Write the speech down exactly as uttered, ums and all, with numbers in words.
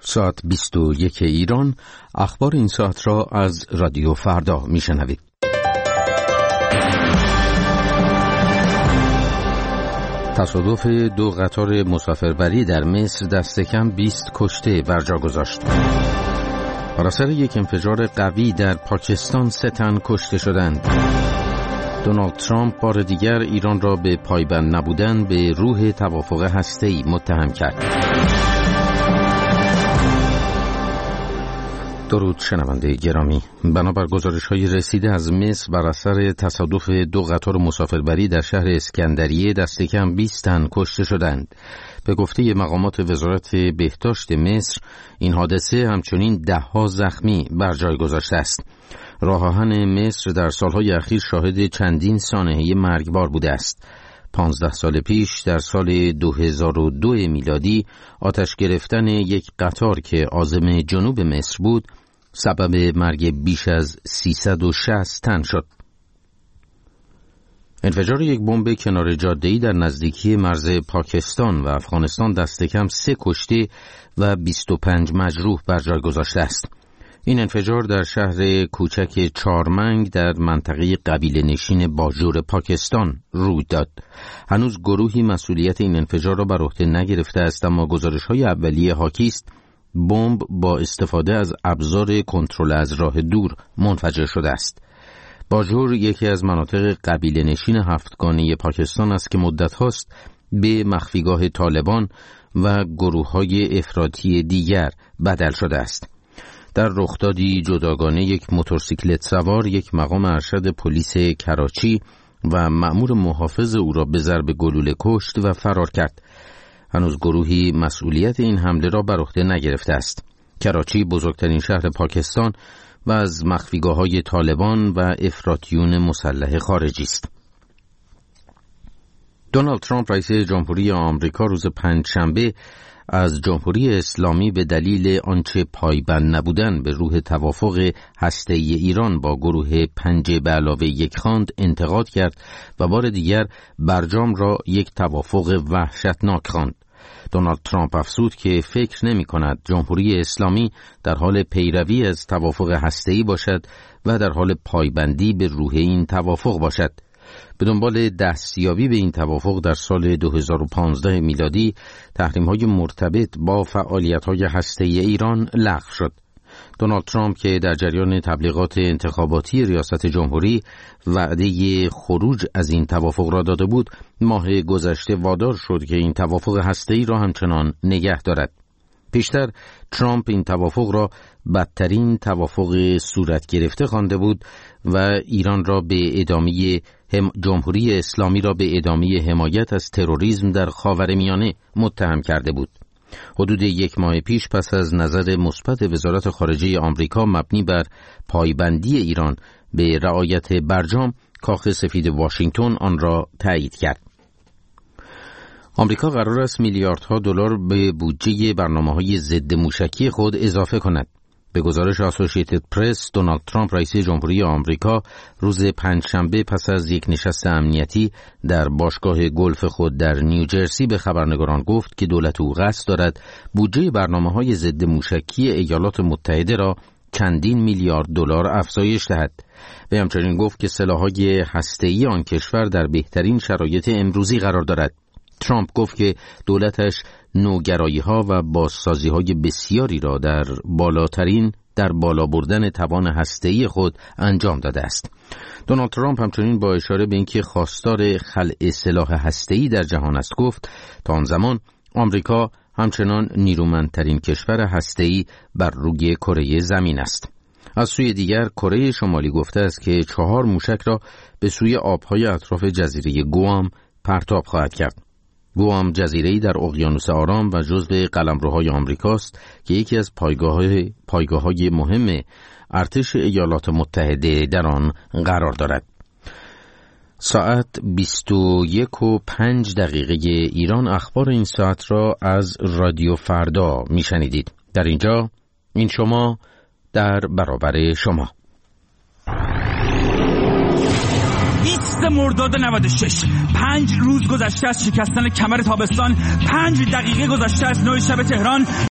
ساعت بیست و یک ایران. اخبار این ساعت را از رادیو فردا میشنوید. تصادف دو قطار مسافربری در مصر دست کم بیست کشته بر جا گذاشت. بر اثر یک انفجار قوی در پاکستان سه تن کشته شدند. دونالد ترامپ بار دیگر ایران را به پایبند نبودن به روح توافق هسته‌ای متهم کرد. درود شنونده گرامی، بنابر گزارش‌های رسیده از مصر بر اثر تصادف دو قطار مسافربری در شهر اسکندریه دست کم بیست تن کشته شدند. به گفته مقامات وزارت بهداشت مصر این حادثه همچنین ده‌ها زخمی بر جای گذاشته است. راه آهن مصر در سالهای اخیر شاهد چندین سانحه مرگبار بوده است. پانزده سال پیش در سال دو هزار و دو میلادی آتش گرفتن یک قطار که عازم جنوب مصر بود سبب مرگ بیش از سیصد و شصت تن شد. انفجار یک بمب کنار جاده‌ای در نزدیکی مرز پاکستان و افغانستان دست کم سه کشته و بیست و پنج مجروح بر جای گذاشته است. این انفجار در شهر کوچک چارمنگ در منطقه قبیله نشین باجور پاکستان روی داد. هنوز گروهی مسئولیت این انفجار را بر عهده نگرفته است، اما گزارش‌های اولیه حاکی است بمب با استفاده از ابزار کنترل از راه دور منفجر شده است. باجور یکی از مناطق قبیله نشین هفتگانه پاکستان است که مدت هاست به مخفیگاه طالبان و گروه‌های افراطی دیگر بدل شده است. در رخدادی جداگانه یک موتورسیکلت سوار یک مقام ارشد پلیس کراچی و مأمور محافظ او را به ضرب گلوله کشت و فرار کرد. هنوز گروهی مسئولیت این حمله را بر عهده نگرفته است. کراچی بزرگترین شهر پاکستان و از مخفیگاه‌های طالبان و افراطیون مسلح خارجی است. دونالد ترامپ رئیس جمهوری آمریکا روز پنجشنبه از جمهوری اسلامی به دلیل آنچه پایبند نبودن به روح توافق هسته‌ای ایران با گروه پنج به علاوه یک خواند انتقاد کرد و بار دیگر برجام را یک توافق وحشتناک خواند. دونالد ترامپ افزود که فکر نمی کند جمهوری اسلامی در حال پیروی از توافق هسته‌ای باشد و در حال پایبندی به روح این توافق باشد. به دنبال دستیابی به این توافق در سال دو هزار و پانزده میلادی تحریم‌های مرتبط با فعالیت‌های هسته‌ای ایران لغو شد. دونالد ترامپ که در جریان تبلیغات انتخاباتی ریاست جمهوری وعده خروج از این توافق را داده بود، ماه گذشته وادار شد که این توافق هسته‌ای را همچنان نگه دارد. پیشتر ترامپ این توافق را بدترین توافق صورت گرفته خوانده بود و ایران را به ادامه هم جمهوری اسلامی را به ادامه حمایت از تروریسم در خاورمیانه متهم کرده بود. حدود یک ماه پیش پس از نظر مثبت وزارت خارجه آمریکا مبنی بر پایبندی ایران به رعایت برجام، کاخ سفید واشنگتن آن را تایید کرد. آمریکا قرار است میلیاردها دلار به بودجه برنامه‌های ضد موشکی خود اضافه کند. به گزارش اسوسییتد پرس، دونالد ترامپ رئیس جمهوری آمریکا روز پنجشنبه پس از یک نشست امنیتی در باشگاه گلف خود در نیوجرسی به خبرنگاران گفت که دولت او قصد دارد بودجه برنامه‌های ضد موشکی ایالات متحده را چندین میلیارد دلار افزایش دهد. و همچنین گفت که سلاح‌های هسته‌ای آن کشور در بهترین شرایط امروزی قرار دارد. ترامپ گفت که دولتش نوگرایی‌ها و بازسازی‌های بسیاری را در بالاترین در بالا بردن توان هسته‌ای خود انجام داده است. دونالد ترامپ همچنین با اشاره به اینکه خواستار خلع سلاح هسته‌ای در جهان است گفت تا آن زمان آمریکا همچنان نیرومندترین کشور هسته‌ای بر روی کره زمین است. از سوی دیگر کره شمالی گفته است که چهار موشک را به سوی آب‌های اطراف جزیره گوام پرتاب خواهد کرد. گوام جزیره‌ای در اقیانوس آرام و جزو قلمروهای آمریکاست که یکی از پایگاه‌های پایگاه‌های مهم ارتش ایالات متحده در آن قرار دارد. ساعت بیست و یک و پنج دقیقه ایران. اخبار این ساعت را از رادیو فردا میشنیدید. در اینجا این شما در برابر شما. بیست مرداد نود و شش، پنج روز گذشته از شکستن کمر تابستان، پنج دقیقه گذشته از نوع شب تهران.